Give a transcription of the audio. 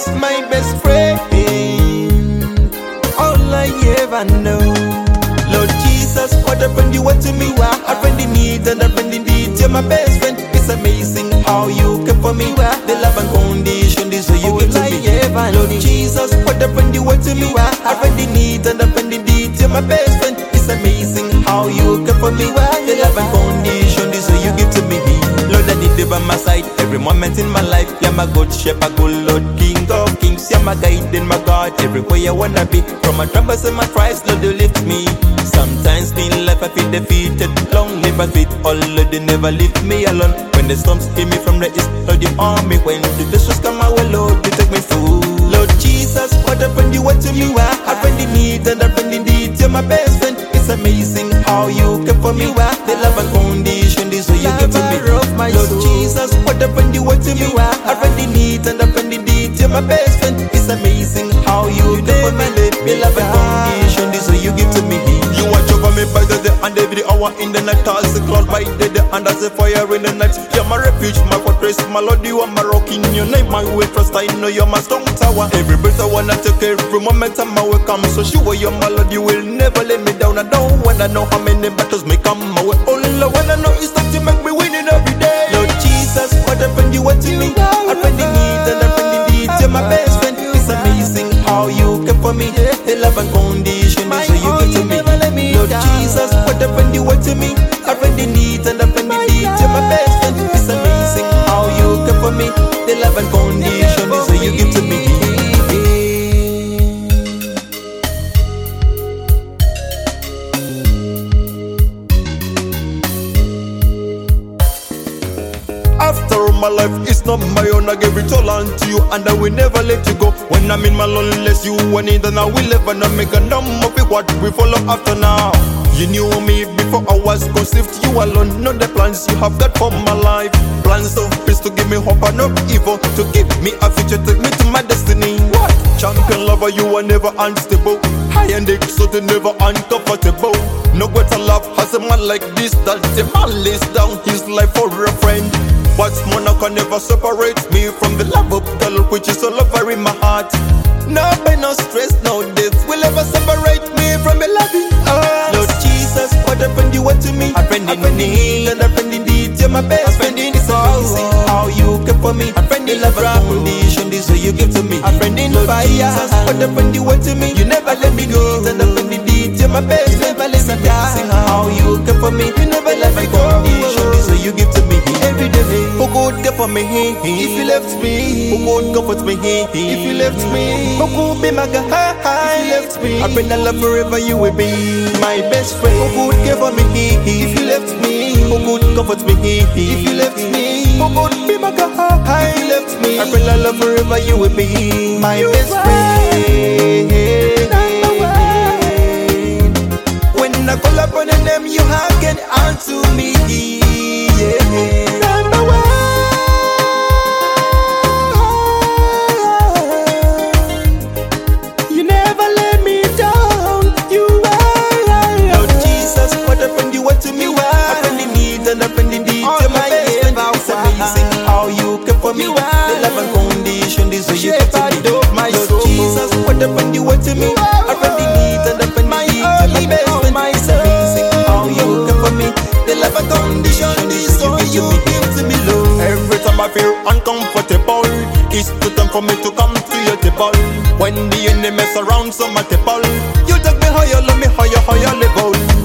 is my best friend, all I ever know. Lord Jesus, what a friend you are to me. A friend in need and a friend indeed. You're my best friend. It's amazing how you care for me. The love and condition, this is you give to me. Lord Jesus, what a friend you are to me. A friend in need and a friend indeed. You're my best friend. It's amazing how you care for me. The love and condition, this is you give to me. Lord, I need you by my side every moment in my life. You're my good shepherd, good Lord, King of kings. You're my guide and my God, everywhere I wanna be. From my troubles and my trials, Lord, you lift me. Sometimes in life I feel defeated, lonely but with all Lord, you never leave me alone. When the storms hit me from the east, Lord, you arm me. When the blessings come my way, Lord, you take me through. Lord Jesus, what a friend you are to me. A friend in need and a friend indeed. You're my best friend. It's amazing how you care for me. The love and condition, this is you give to me. Lord Jesus, what a friend you are to me. A friend in need and a friend indeed. You're my best friend. It's amazing how you care for me. The love and condition, this is you give to me. You watch over me by the day and every hour in the night. As the cloud by the day and as the fire in the night. You're my refuge, my fortress, my Lord, you are my rock. In your name my way trust, I know you're my strong tower. Every breath I wanna take, every moment I'm my way come. So sure you're my Lord, you will never let me down. I don't wanna know how many battles may come my way. All I wanna know is that you make me winning every day. Lord Jesus, what a friend you are to me. A friend in need and a friend indeed. You're my best friend. It's amazing how you care for me. The love and condition is so you give to me. Lord Jesus, what a friend you are to me. A friend in need and a friend indeed. You're my best friend. It's amazing how you care for me. The love and condition is so you give to me. After all, my life is not my own. I gave it all unto you and I will never let you go. When I'm in my loneliness, you want it and I will ever not make a numb of it. What we follow after now. You knew me before I was conceived. You alone know the plans you have got for my life. Plans of peace to give me hope and not evil. To give me a future, take me to my destiny. What? Champion lover, you are never unstable. High and exalted, never uncomfortable. No greater love has a man like this, that the man lays down his life for a friend. What's more, now can never separate me from the love of God, which is all over in my heart. No pain, no stress, no death will ever separate me from your loving heart. Lord Jesus, what a friend you are to me. A friend in need and a friend indeed. You're my best friend in sorrow. How you care for me. A friend in love and condition, this is you give to me. A friend in fire. Jesus, what a friend you are to me. You never let me go. And a friend indeed. You're my best. Never let me down. How you care for me. You never let me go. Condition, this is you give to me. Every day, who could care for me if you left me? Who could comfort me if you left me? Who could be my guy if you left me? I pray that love forever you will be my best friend. Who could care for me if you left me? Who could comfort me if you left me? Who could be my guy if you left me? I pray that love forever you will be my best friend. When I call upon your name, you hearken unto me. Number one, you never let me down. You are Lord Jesus, what a friend you are to me. A friend in need and a friend indeed. You're my best friend. It's amazing how you care for me. The love and condition, this is you give to me. Lord Jesus, what a friend you are to me. A friend in need and a friend indeed. You're my best friend. It's amazing how you care for me. The love and condition, this is you give to me, Lord. Every time I feel uncomfortable, it's the time for me to come to your table. When the enemy surrounds on my table, you take me higher, let me higher, higher level.